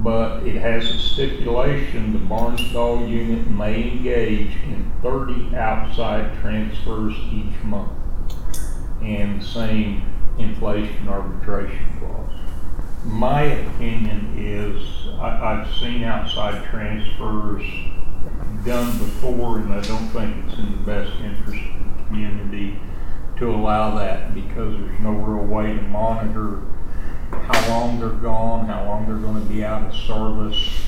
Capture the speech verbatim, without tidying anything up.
but it has a stipulation the Barnsdall unit may engage in thirty outside transfers each month, and the same inflation arbitration clause. My opinion is I, I've seen outside transfers done before, and I don't think it's in the best interest of the community to allow that, because there's no real way to monitor how long they're gone, how long they're going to be out of service.